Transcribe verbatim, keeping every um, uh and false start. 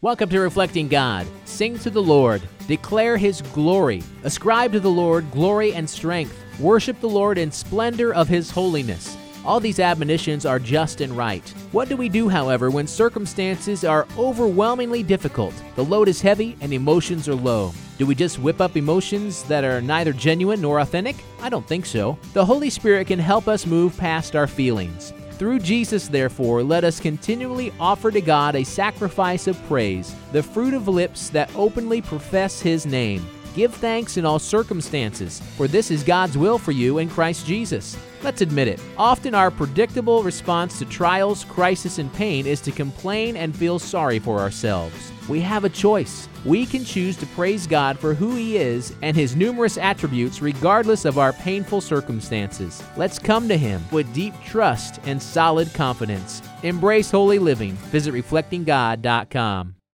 Welcome to Reflecting God. Sing to the Lord. Declare His glory. Ascribe to the Lord glory and strength. Worship the Lord in splendor of His holiness. All these admonitions are just and right. What do we do, however, when circumstances are overwhelmingly difficult? The load is heavy and emotions are low. Do we just whip up emotions that are neither genuine nor authentic? I don't think so. The Holy Spirit can help us move past our feelings. Through Jesus, therefore, let us continually offer to God a sacrifice of praise, the fruit of lips that openly profess His name. Give thanks in all circumstances, for this is God's will for you in Christ Jesus. Let's admit it. Often our predictable response to trials, crisis, and pain is to complain and feel sorry for ourselves. We have a choice. We can choose to praise God for who He is and His numerous attributes regardless of our painful circumstances. Let's come to Him with deep trust and solid confidence. Embrace holy living. Visit reflecting god dot com.